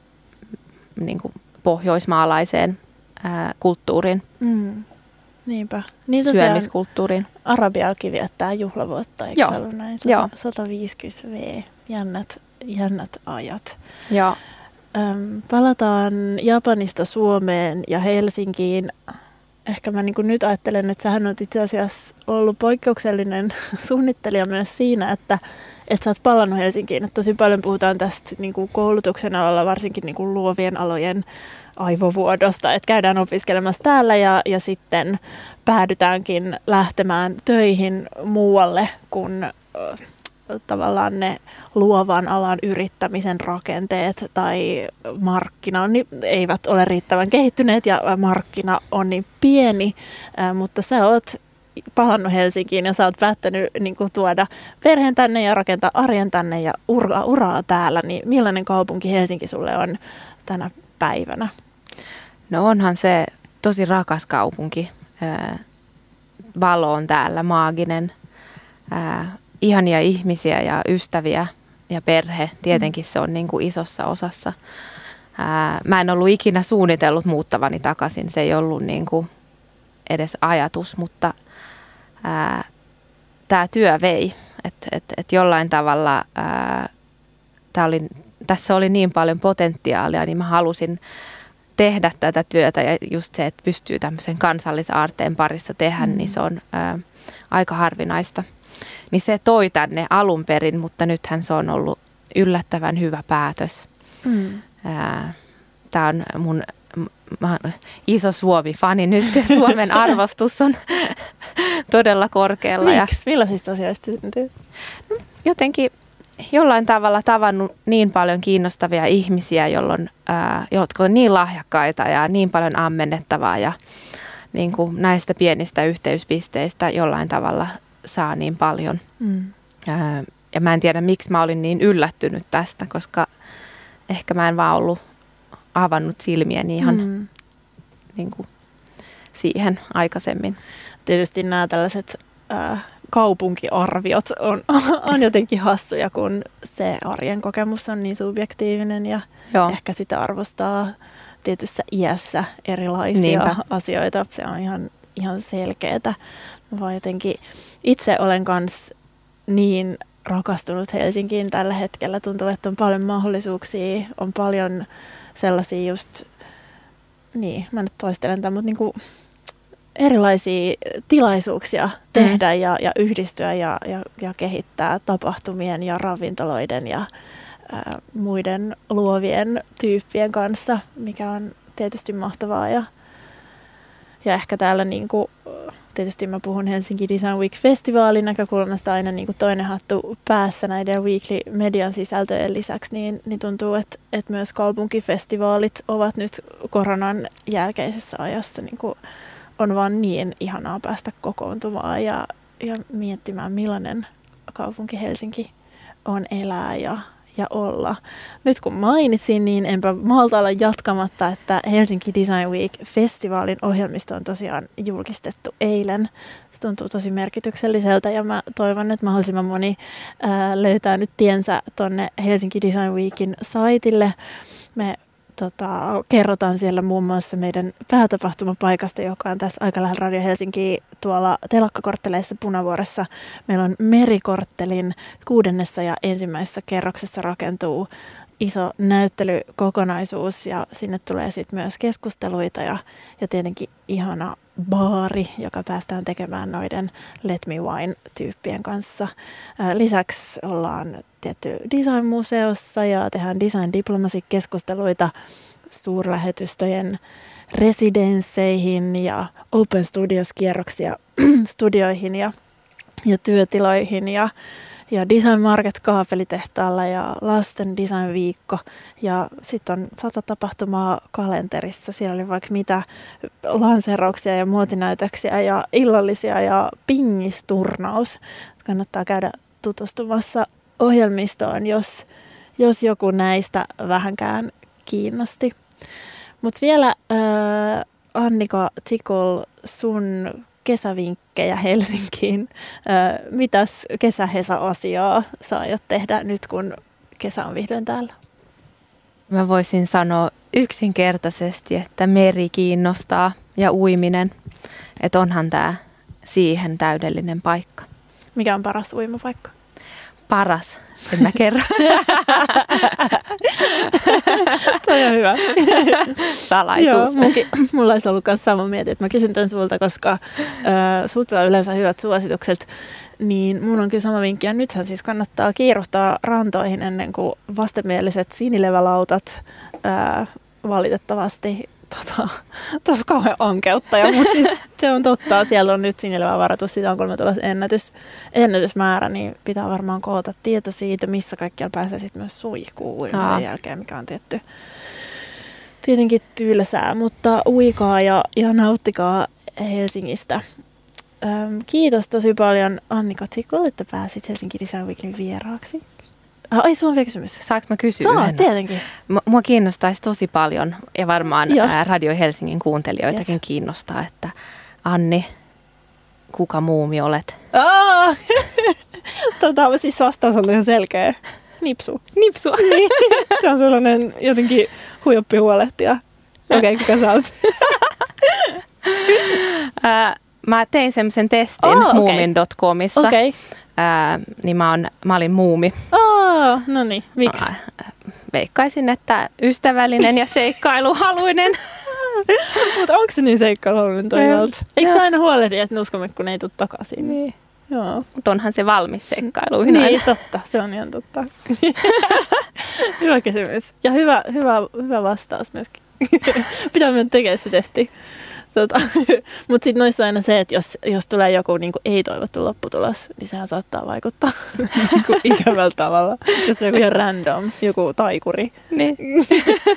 niin kuin pohjoismaalaiseen ää, kulttuuriin, mm. Niinpä. Niin syömiskulttuuriin. Arabiakin viettää juhlavuotta, eikö Joo. se ollut näin? Joo. sata viisikymmentä vuotta, jännät, jännät ajat. Joo. Öm, palataan Japanista Suomeen ja Helsinkiin. Ehkä mä niin kuin nyt ajattelen, että sähän olet itse asiassa ollut poikkeuksellinen suunnittelija myös siinä, että, että sä oot palannut Helsinkiin. Että tosi paljon puhutaan tästä niin kuin koulutuksen alalla, varsinkin niin kuin luovien alojen aivovuodosta, että käydään opiskelemassa täällä ja, ja sitten päädytäänkin lähtemään töihin muualle, kun äh, tavallaan ne luovan alan yrittämisen rakenteet tai markkina niin eivät ole riittävän kehittyneet ja markkina on niin pieni, äh, mutta sä oot palannut Helsinkiin ja sä oot päättänyt niin kuin, tuoda perheen tänne ja rakentaa arjen tänne ja uraa, uraa täällä, niin millainen kaupunki Helsinki sulle on tänä päivänä? No onhan se tosi rakas kaupunki. Ää, valo on täällä maaginen. Ää, ihania ihmisiä ja ystäviä ja perhe. Tietenkin se on niin kuin isossa osassa. Ää, mä en ollut ikinä suunnitellut muuttavani takaisin. Se ei ollut niin kuin edes ajatus, mutta ää, tämä työ vei. Että et, et jollain tavalla ää, tää oli, tässä oli niin paljon potentiaalia, niin mä halusin tehdä tätä työtä ja just se, että pystyy tämmöisen kansallisaarteen parissa tehdä, mm. niin se on ää, aika harvinaista. Niin se toi tänne alun perin, mutta nythän se on ollut yllättävän hyvä päätös. Mm. Tämä on mun mä oon iso Suomi-fani nyt ja Suomen arvostus on todella korkealla. Miksi? Millaisista asioista syntyy? No, jotenkin jollain tavalla tavannut niin paljon kiinnostavia ihmisiä, jolloin, ää, jotka on niin lahjakkaita ja niin paljon ammennettavaa ja niin kuin näistä pienistä yhteyspisteistä jollain tavalla saa niin paljon. Mm. Ää, ja mä en tiedä, miksi mä olin niin yllättynyt tästä, koska ehkä mä en vaan ollut avannut silmiäni ihan Mm. niin kuin siihen aikaisemmin. Tietysti nämä tällaiset äh, kaupunkiarviot on, on jotenkin hassuja, kun se arjen kokemus on niin subjektiivinen ja Joo. ehkä sitä arvostaa tietyssä iässä erilaisia Niinpä. asioita. Se on ihan, ihan selkeätä. Mä vaan jotenkin itse olen kans niin rakastunut Helsinkiin tällä hetkellä. Tuntuu, että on paljon mahdollisuuksia, on paljon sellaisia just, niin mä nyt toistelen tämän, mutta niinku erilaisia tilaisuuksia tehdä mm. ja, ja yhdistyä ja, ja, ja kehittää tapahtumien ja ravintoloiden ja ää, muiden luovien tyyppien kanssa, mikä on tietysti mahtavaa. Ja, ja ehkä täällä niinku, tietysti mä puhun Helsinki Design Week-festivaalin näkökulmasta aina niinku toinen hattu päässä näiden weekly median sisältöjen lisäksi, niin, niin tuntuu, että, että myös kaupunkifestivaalit ovat nyt koronan jälkeisessä ajassa niinku on vaan niin ihanaa päästä kokoontumaan ja, ja miettimään, millainen kaupunki Helsinki on elää ja, ja olla. Nyt kun mainitsin, niin enpä malta olla jatkamatta, että Helsinki Design Week-festivaalin ohjelmisto on tosiaan julkistettu eilen. Se tuntuu tosi merkitykselliseltä ja mä toivon, että mahdollisimman moni ää, löytää nyt tiensä tonne Helsinki Design Weekin saitille. Me Tota, kerrotaan siellä muun muassa meidän päätapahtumapaikasta, joka on tässä aika lähellä Radio Helsinkiä tuolla telakkakortteleissa Punavuoressa. Meillä on Merikorttelin kuudennessa ja ensimmäisessä kerroksessa rakentuu iso näyttelykokonaisuus ja sinne tulee sitten myös keskusteluita ja, ja tietenkin ihana baari, joka päästään tekemään noiden Let Me Wine-tyyppien kanssa. Lisäksi ollaan tietty design-museossa ja tehdään design diplomacy-keskusteluita suurlähetystöjen residensseihin ja Open Studios-kierroksia studioihin ja, ja työtiloihin ja ja Design Market kaapelitehtaalla ja lasten design-viikko. Ja sitten on sata tapahtumaa kalenterissa. Siellä oli vaikka mitä lanseerauksia ja muotinäytöksiä ja illallisia ja pingisturnaus. Kannattaa käydä tutustumassa ohjelmistoon, jos, jos joku näistä vähänkään kiinnosti. Mutta vielä äh, Annika Tickle, sun kesävinkkejä Helsinkiin. Mitäs kesähesa-asiaa sä aiot tehdä nyt, kun kesä on vihdoin täällä? Mä voisin sanoa yksinkertaisesti, että meri kiinnostaa ja uiminen. Että onhan tää siihen täydellinen paikka. Mikä on paras uimapaikka? Paras, en mä kerro. Toi on hyvä. Salaisuus. Joo, munkin, mulla olisi ollut myös sama mieti, että mä kysyn tämän sulta, koska äh, sut saa yleensä hyvät suositukset, niin mun on kyllä sama vinkki. Ja nythän siis kannattaa kiiruhtaa rantoihin ennen kuin vastenmieliset sinilevälautat äh, valitettavasti Tota, tuossa kauhean ankeuttaja, mutta siis se on totta. Siellä on nyt sinilevä varatus, siitä on kolme tuollaista ennätys, ennätysmäärä, niin pitää varmaan koota tieto siitä, missä kaikkialla pääsee sitten myös suihkuun sen jälkeen, mikä on tietty, tietenkin tylsää, mutta uikaa ja, ja nauttikaa Helsingistä. Öm, kiitos tosi paljon Annika Tickle, että pääsit Helsinki Design Weekin vieraaksi. Ai, sulla on vielä kysymys. Saanko mä kysyä Saa, yhden? tietenkin. Mua kiinnostaisi tosi paljon ja varmaan Joo. Radio Helsingin kuuntelijoitakin yes. kiinnostaa, että Anni, kuka muumi olet? Aa, tota, siis vastaus on ihan selkeä. Nipsu. Nipsu. Niin. Se on sellainen jotenkin huijoppi huolehtija. Okei, okay, kuka sä oot? Mä tein semmoisen testin oh, okay. muumin piste comissa. Okay. Ää, niin mä, on, mä olin muumi. Oh, no niin, miksi? Veikkaisin, että ystävällinen ja seikkailuhaluinen. Mutta onko se niin seikkailuhaluinen toisaalta? Eikö sä aina huolehdi, että nuskomme, kun ei tule takaisin? Niin. Joo. Mutta onhan se valmis seikkailuihin Niin, aina. totta. Se on ihan totta. Hyvä kysymys. Ja hyvä, hyvä, hyvä vastaus myöskin. Pitää mennä tekemään se testi. Tota. Mutta sitten noissa on aina se, että jos, jos tulee joku niinku ei-toivottu lopputulos, niin sehän saattaa vaikuttaa niinku ikävällä tavalla. Jos on joku ihan random, joku taikuri. Niin.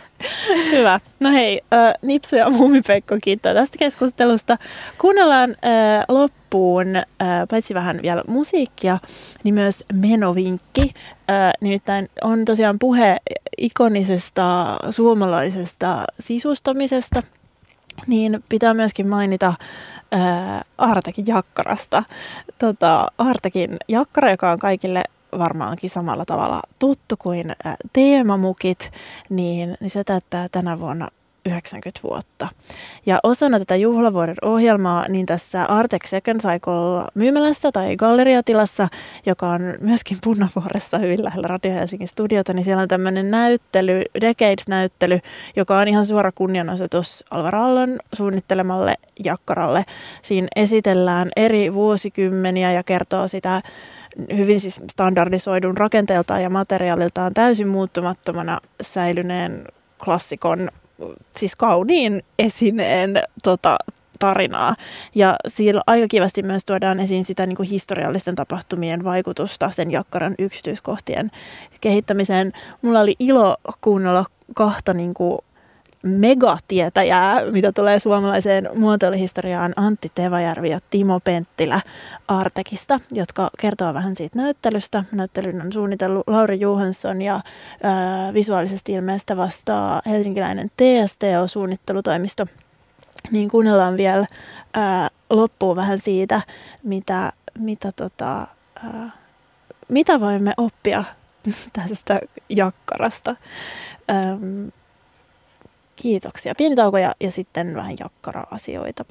Hyvä. No hei, äh, Nipsu ja Muumipekko kiittää tästä keskustelusta. Kuunnellaan äh, loppuun äh, paitsi vähän vielä musiikkia, niin myös menovinkki. Äh, nimittäin on tosiaan puhe ikonisesta suomalaisesta sisustamisesta. Niin pitää myöskin mainita ää, Artekin jakkarasta. Tota, Artekin jakkara, joka on kaikille varmaankin samalla tavalla tuttu kuin ää, teemamukit, niin, niin se täyttää tänä vuonna yhdeksänkymmentä vuotta. Ja osana tätä juhlavuoden ohjelmaa, niin tässä Artek Second Cycle myymälässä tai galleriatilassa, joka on myöskin Punnavuoressa hyvin lähellä Radio Helsingin studiota, niin siellä on tämmöinen näyttely, Decades-näyttely, joka on ihan suora kunnianosoitus Alvar Aallon suunnittelemalle jakkaralle. Siinä esitellään eri vuosikymmeniä ja kertoo sitä hyvin siis standardisoidun rakenteeltaan ja materiaaliltaan täysin muuttumattomana säilyneen klassikon, siis kauniin esineen tota, tarinaa. Ja siellä aika kivasti myös tuodaan esiin sitä niin kuin historiallisten tapahtumien vaikutusta sen jakkaran yksityiskohtien kehittämiseen. Mulla oli ilo kuunnella kahta niin kuin megatietäjää, mitä tulee suomalaiseen muotoiluhistoriaan, Antti Tevajärvi ja Timo Penttilä Artekista, jotka kertoo vähän siitä näyttelystä. Näyttelyn on suunnitellut Lauri Johansson ja ää, visuaalisesti ilmeistä vastaa helsinkiläinen T S T O-suunnittelutoimisto. Niin kuunnellaan vielä ää, loppuun vähän siitä, mitä, mitä, tota, ää, mitä voimme oppia tästä jakkarasta. Ähm, Kiitoksia. Pieni tauko ja, ja sitten vähän jakkara-asioita.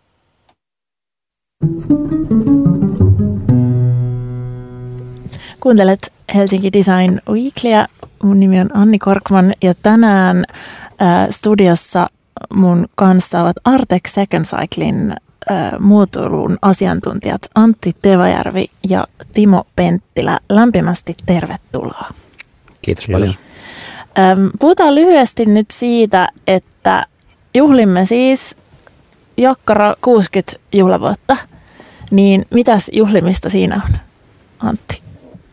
Kuuntelet Helsinki Design Weeklyä. Mun nimi on Anni Korkman ja tänään äh, studiossa mun kanssa ovat Artek Second Cyclen äh, muotoilun asiantuntijat Antti Tevajärvi ja Timo Penttilä. Lämpimästi tervetuloa. Kiitos paljon. Puhutaan lyhyesti nyt siitä, että juhlimme siis jakkara kuusikymmentä juhlavuotta. Niin mitäs juhlimista siinä on, Antti?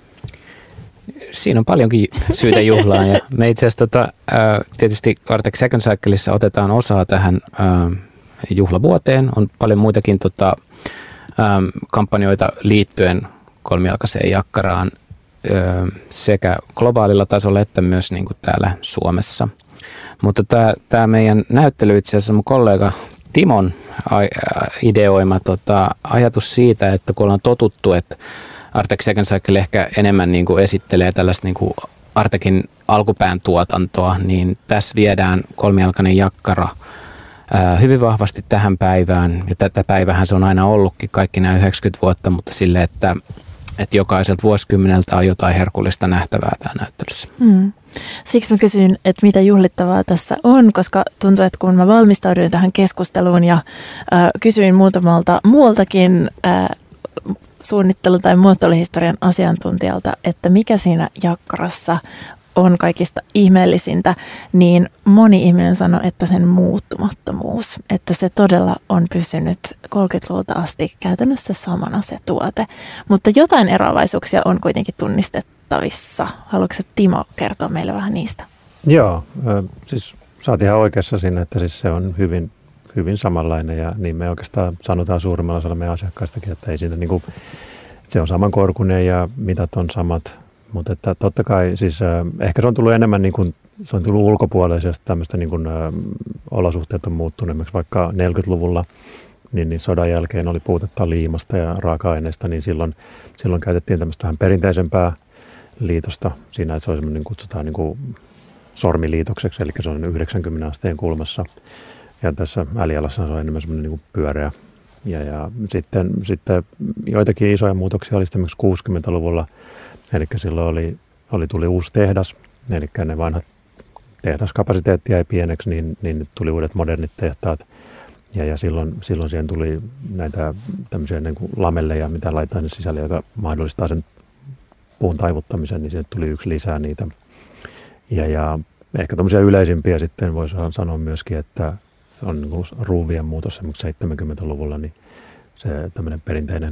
Siinä on paljonkin syytä juhlaan. Ja me itse asiassa tota, tietysti Artek Second Cycleissa otetaan osaa tähän juhlavuoteen. On paljon muitakin tota, kampanjoita liittyen kolmijalkaiseen jakkaraan sekä globaalilla tasolla että myös niin kuin täällä Suomessa. Mutta tämä, tämä meidän näyttely itse asiassa mun kollega Timon ideoima tota, ajatus siitä, että kun ollaan totuttu, että Artek Second Cycle ehkä enemmän niin kuin esittelee tällaista niin kuin Artekin alkupään tuotantoa, niin tässä viedään kolmijalkainen jakkara ää, hyvin vahvasti tähän päivään. Ja tätä päivähän se on aina ollutkin kaikki nämä yhdeksänkymmentä vuotta, mutta sille, että että jokaiselta vuosikymmeneltä on jotain herkullista nähtävää täällä näyttelyssä. Hmm. Siksi mä kysyin, että mitä juhlittavaa tässä on, koska tuntuu, että kun mä valmistauduin tähän keskusteluun ja äh, kysyin muutamalta muultakin äh, suunnittelu- tai muotoiluhistorian asiantuntijalta, että mikä siinä jakkarassa on kaikista ihmeellisintä, niin moni ihminen sanoi, että sen muuttumattomuus, että se todella on pysynyt kolmekymmentäluvulta asti käytännössä samana se tuote. Mutta jotain eroavaisuuksia on kuitenkin tunnistettavissa. Haluatko Timo kertoa meille vähän niistä? Joo, siis sä oot ihan oikeassa siinä, että siis se on hyvin, hyvin samanlainen ja niin me oikeastaan sanotaan suurimmalla osalla meidän asiakkaistakin, että ei siinä niin kuin, se on samankorkuinen ja mitat on samat. Mutta että totta kai siis äh, ehkä se on tullut enemmän niin kuin, se on tullut ulkopuolisesta tämmöistä niin kuin, äh, olosuhteet on muuttunut. Vaikka neljäkymmentäluvulla niin, niin sodan jälkeen oli puutetta liimasta ja raaka-aineista, niin silloin, silloin käytettiin tämmöistä vähän perinteisempää liitosta siinä, että se on semmoinen, niin kutsutaan niin kuin sormiliitokseksi, eli se on yhdeksänkymmentä asteen kulmassa. Ja tässä älialassa se on enemmän semmoinen niin kuin pyöreä. Ja, ja sitten, sitten joitakin isoja muutoksia oli esimerkiksi kuusikymmentäluvulla. Eli silloin oli, oli, tuli uusi tehdas, eli ne vanhat tehdaskapasiteetti jäi pieneksi, niin, niin tuli uudet modernit tehtaat. Ja, ja silloin, silloin siihen tuli näitä tämmöisiä niin kuin lamelleja, mitä laitetaan sinne sisälle, joka mahdollistaa sen puun taivuttamisen, niin siihen tuli yksi lisää niitä. Ja, ja ehkä tämmöisiä yleisimpiä sitten voisi sanoa myöskin, että on niin kuin ruuvien muutos esimerkiksi seitsemänkymmentäluvulla, niin se tämmöinen perinteinen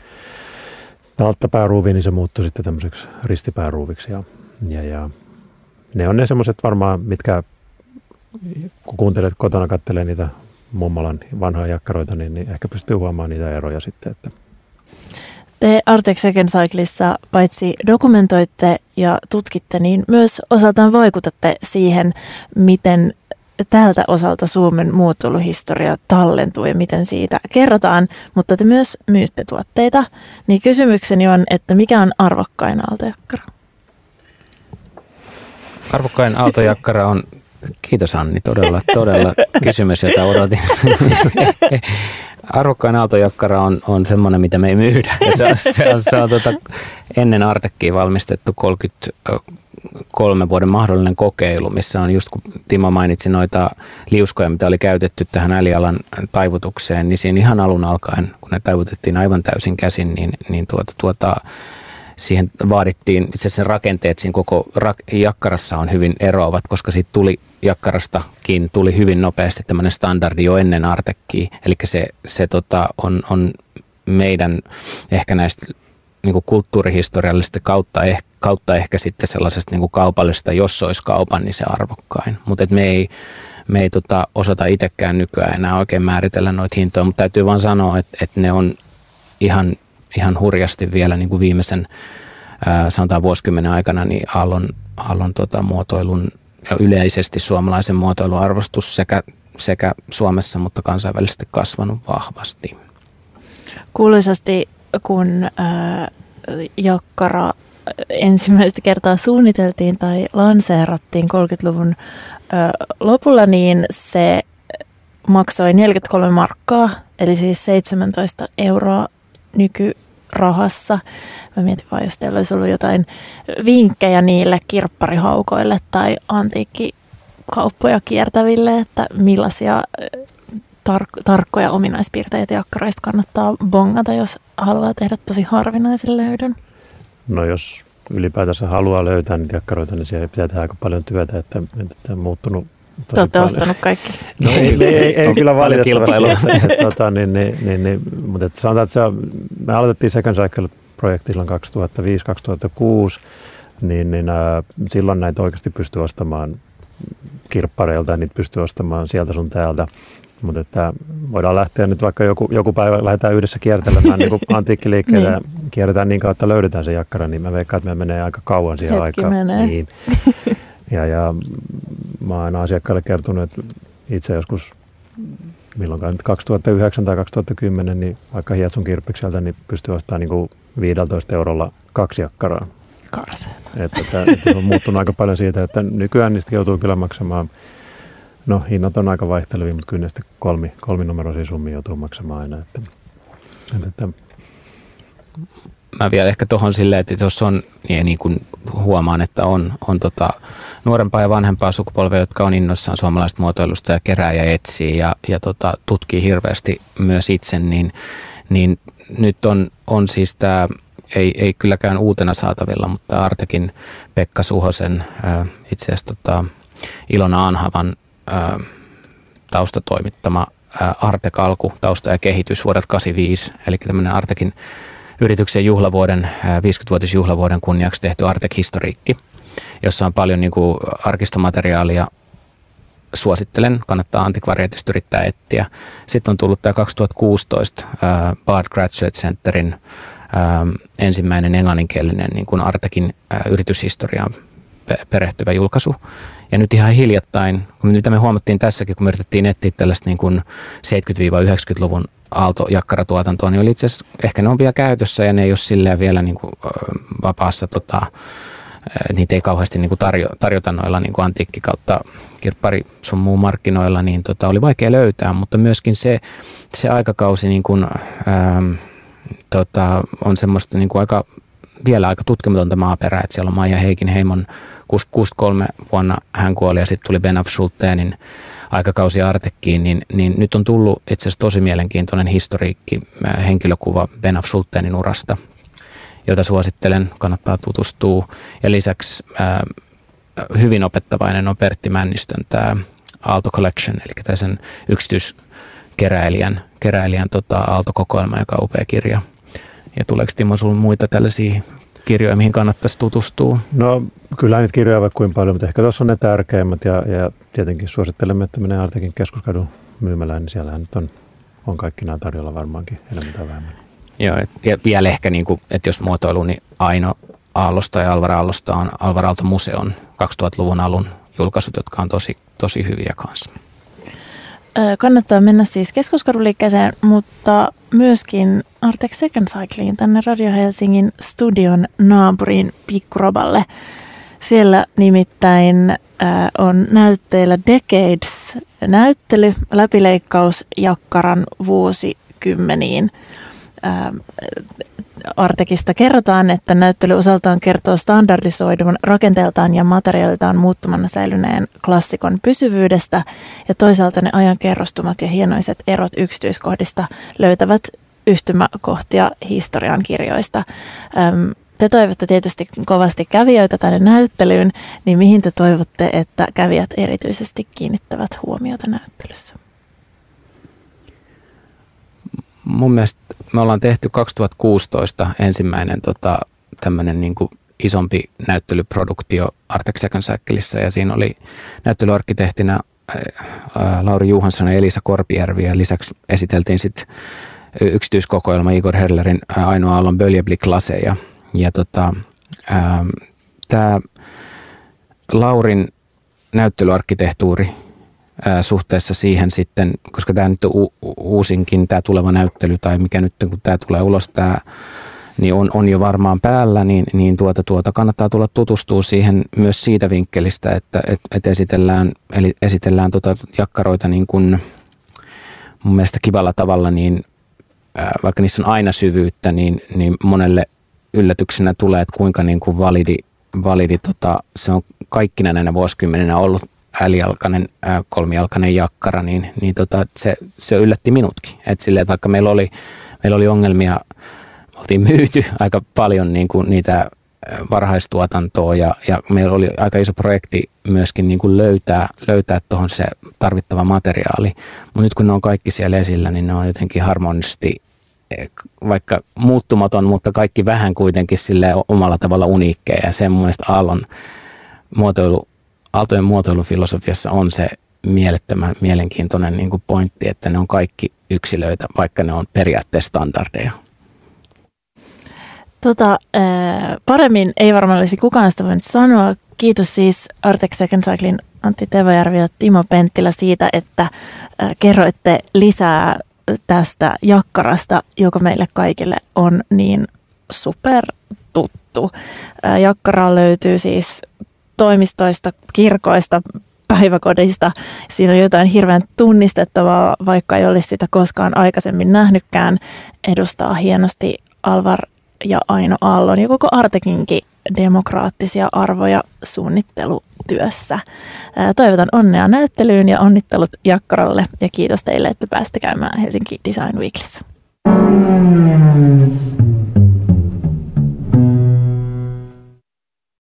alttapääruuvi, niin se muuttui sitten tämmöiseksi ristipääruuviksi. Ja, ja, ja ne on ne semmoiset varmaan, mitkä kun kuuntelet kotona, katselee niitä mummolan vanhoja jakkaroita, niin, niin ehkä pystyy huomaamaan niitä eroja sitten. Että. Te Arctic Second Cyclissa paitsi dokumentoitte ja tutkitte, niin myös osaltaan vaikutatte siihen, miten tältä osalta Suomen muotoiluhistoria tallentuu ja miten siitä kerrotaan, mutta te myös myytte tuotteita. Niin kysymykseni on, että mikä on arvokkain aaltojakkara? Arvokkain aaltojakkara on, kiitos Anni, todella, todella kysymys, jota odotin. Arvokkain aaltojakkara on, on semmoinen, mitä me ei myydä. Ja se on, se on, se on tuota, ennen Arteckia valmistettu kolmekymmentäkolme vuoden mahdollinen kokeilu, missä on just kun Timo mainitsi noita liuskoja, mitä oli käytetty tähän älialan taivutukseen, niin siinä ihan alun alkaen, kun ne taivutettiin aivan täysin käsin, niin, niin tuota, tuota, siihen vaadittiin, itse asiassa rakenteet siinä koko rak- jakkarassa on hyvin eroavat, koska siitä tuli jakkarastakin tuli hyvin nopeasti tämmöinen standardi jo ennen Arteckia. Eli se, se tota, on, on meidän ehkä näistä niin kuin kulttuurihistoriallisesta kautta, eh, kautta ehkä sitten sellaisesta niin kuin kaupallisesta, jos olisi kaupan, niin se arvokkain. Mutta me ei, me ei tota, osata itsekään nykyään enää oikein määritellä noita hintoja, mutta täytyy vaan sanoa, että, että ne on ihan ihan hurjasti vielä niin kuin viimeisen ää, sanotaan vuosikymmenen aikana niin Aallon, Aallon tota, muotoilun ja yleisesti suomalaisen muotoilun arvostus sekä, sekä Suomessa, mutta kansainvälisesti kasvanut vahvasti. Kuuluisasti kun ää, jakkara ensimmäistä kertaa suunniteltiin tai lanseerattiin kolmekymmentäluvun ää, lopulla, niin se maksoi neljäkymmentäkolme markkaa, eli siis seitsemäntoista euroa nykyrahassa. Mä mietin vaan, jos teillä olisi ollut jotain vinkkejä niille kirpparihaukoille tai antiikkikauppoja kiertäville, että millaisia tar- tarkkoja ominaispiirteitä jakkaroista kannattaa bongata, jos haluaa tehdä tosi harvinaisen löydön. No jos ylipäätänsä haluaa löytää niitä jakkaroita, niin siellä pitää tehdä aika paljon työtä, että tämä on muuttunut. Te olette ostanut kaikki. No ei, ei, ei, ei kyllä valitettavasti. tota, niin, niin, niin, niin, mutta et sanotaan, että se on, me aloitettiin Second Cycle-projekti silloin kaksituhattaviisi kaksituhattakuusi, niin, niin äh, silloin näitä oikeasti pystyy ostamaan kirppareilta ja niitä pystyy ostamaan sieltä sun täältä. Mutta että voidaan lähteä nyt vaikka joku, joku päivä lähdetään yhdessä kiertelemään niin antiikkiliikkeitä ja niin. Kierretään niin kautta löydetään se jakkara, niin mä veikkaan, että me menee aika kauan siihen Hetki aikaan. Menee. Niin. Ja, ja mä oon aina asiakkaille kertonut, että itse joskus milloinkaan nyt kaksituhattayhdeksän tai kaksituhattakymmenen, niin vaikka Hietsun kirppikseltä, niin pystyy ostamaan niin kuin viisitoista eurolla kaksi jakkaraa. Karseeta. Että, että, että on muuttunut aika paljon siitä, että nykyään niistä joutuu kyllä maksamaan, no hinnat on aika vaihtelevia, mutta kyllä ne sitten kolmi, kolminumeroisia summia joutuu maksamaan aina. Että, että, että. Mä vielä ehkä tuohon silleen, että jos on, niin, niin kuin huomaan, että on, on tota nuorempaa ja vanhempaa sukupolvea, jotka on innoissaan suomalaista muotoilusta ja kerää ja etsii ja, ja tota, tutkii hirveästi myös itse, niin, niin nyt on, on siis tämä, ei, ei kylläkään uutena saatavilla, mutta Artecin Pekka Suhosen, ää, itse asiassa tota, Ilona Anhavan ää, taustatoimittama ää, Artec-alku, tausta ja kehitys vuodelta kahdeksankymmentäviisi, eli tämmöinen Artecin yrityksen juhlavuoden, viisikymmenvuotisjuhlavuoden kunniaksi tehty Artec-historiikki, jossa on paljon niin kuin arkistomateriaalia. Suosittelen, kannattaa antikvariaatista yrittää etsiä. Sitten on tullut tämä kaksituhattakuusitoista äh, Bard Graduate Centerin äh, ensimmäinen englanninkielinen niin kuin Artecin äh, yrityshistoriaan perehtyvä julkaisu. Ja nyt ihan hiljattain, mitä me huomattiin tässäkin, kun me yritettiin etsiä tällaista niin kuin seitsemänkymmentä-yhdeksänkymmentäluvun aaltojakkaratuotantoa, niin oli itse asiassa, ehkä ne on vielä käytössä ja ne ei ole silleen vielä niin kuin vapaassa, tota, niitä ei kauheasti niin kuin tarjo, tarjota noilla niin kuin antiikki kautta kirppari sun muu markkinoilla, niin tota, oli vaikea löytää, mutta myöskin se, se aikakausi niin kuin, ähm, tota, on semmoista niin kuin aika, vielä aika tutkematonta maaperää, että siellä on Maija Heikin Heimon kuusikymmentäkolme vuonna hän kuoli ja sitten tuli Ben af Schultenin aikakausi Arteckiin, niin, niin nyt on tullut itse asiassa tosi mielenkiintoinen historiikki, henkilökuva Ben af Schultenin urasta, jota suosittelen, kannattaa tutustua. Ja lisäksi ää, hyvin opettavainen on Pertti Männistön tämä Aalto Collection, eli tämä sen yksityiskeräilijän keräilijän, tota, Aalto-kokoelma, joka on upea kirja. Ja tuleeko Timo sinulla muita tällaisia kirjoja, mihin kannattaisi tutustua? No kyllä niitä kirjoja vaikka kuin paljon, mutta ehkä tuossa on ne tärkeimmät ja, ja tietenkin suosittelemme, että menee Artekin Keskuskadun myymälään, niin siellähän nyt on, on kaikki nämä tarjolla varmaankin enemmän tai vähemmän. Joo, ja vielä ehkä, niin kuin, että jos muotoilu, niin Aino Aallosta ja Alvar Aallosta on Alvar Aalto Museon kaksituhattaluvun alun julkaisut, jotka on tosi, tosi hyviä kanssa. Kannattaa mennä siis Keskuskaduliikkeeseen, mutta myöskin Artex Second Cycliin tänne Radio Helsingin studion naapuriin Pikkuroballe. Siellä nimittäin äh, on näytteillä Decades-näyttely, läpileikkaus Jakkaran vuosikymmeniin. Äh, Artekista kerrotaan, että näyttely osaltaan kertoo standardisoidun rakenteeltaan ja materiaaliltaan muuttumana säilyneen klassikon pysyvyydestä ja toisaalta ne ajan kerrostumat ja hienoiset erot yksityiskohdista löytävät yhtymäkohtia historian kirjoista. Te toivotte tietysti kovasti kävijöitä tänne näyttelyyn, niin mihin te toivotte, että kävijät erityisesti kiinnittävät huomiota näyttelyssä? Mun mielestä me ollaan tehty kaksituhattakuusitoista ensimmäinen tota, tämmöinen niin kuin isompi näyttelyproduktio Artex Second Cyclissa ja siinä oli näyttelyarkkitehtinä ää, Lauri Johansson ja Elisa Korpijärvi ja lisäksi esiteltiin sitten yksityiskokoelma Igor Herlerin Aino Aallon Böljeblick-lase ja, ja tota, tämä Laurin näyttelyarkkitehtuuri suhteessa siihen sitten, koska tämä nyt on u- uusinkin tämä tuleva näyttely tai mikä nyt kun tämä tulee ulos, tämä, niin on, on jo varmaan päällä, niin, niin tuota, tuota, kannattaa tulla tutustua siihen myös siitä vinkkelistä, että et, et esitellään, eli esitellään tuota jakkaroita niin kuin mun mielestä kivalla tavalla, niin ää, vaikka niissä on aina syvyyttä, niin, niin monelle yllätyksenä tulee, että kuinka niin kuin validi, validi tota, se on kaikkina näinä vuosikymmeninä ollut äälijalkainen, ää, kolmijalkainen jakkara, niin, niin tota, se, se yllätti minutkin. Et silleen, vaikka meillä oli, meillä oli ongelmia, oltiin myyty aika paljon niin kuin niitä varhaistuotantoa ja, ja meillä oli aika iso projekti myöskin niin kuin löytää, löytää tuohon se tarvittava materiaali. Mutta nyt kun ne on kaikki siellä esillä, niin ne on jotenkin harmonisesti, vaikka muuttumaton, mutta kaikki vähän kuitenkin sille omalla tavalla uniikkeja. Ja se mun mielestä Aallon muotoilu, Aaltojen muotoilufilosofiassa on se mielettömän mielenkiintoinen niin kuin pointti, että ne on kaikki yksilöitä, vaikka ne on periaatteessa standardeja. Tota, paremmin ei varmaan olisi kukaan sitä voinut sanoa. Kiitos siis Artex Second Cyclin Antti Tevojärvi ja Timo Penttilä siitä, että kerroitte lisää tästä jakkarasta, joka meille kaikille on niin super tuttu. Jakkaraa löytyy siis toimistoista, kirkoista, päiväkodista. Siinä on jotain hirveän tunnistettavaa, vaikka ei olisi sitä koskaan aikaisemmin nähnytkään. Edustaa hienosti Alvar ja Aino Aallon ja koko Artekinkin demokraattisia arvoja suunnittelutyössä. Toivotan onnea näyttelyyn ja onnittelut Jakkaralle ja kiitos teille, että pääsitte käymään Helsinki Design Weeklissä.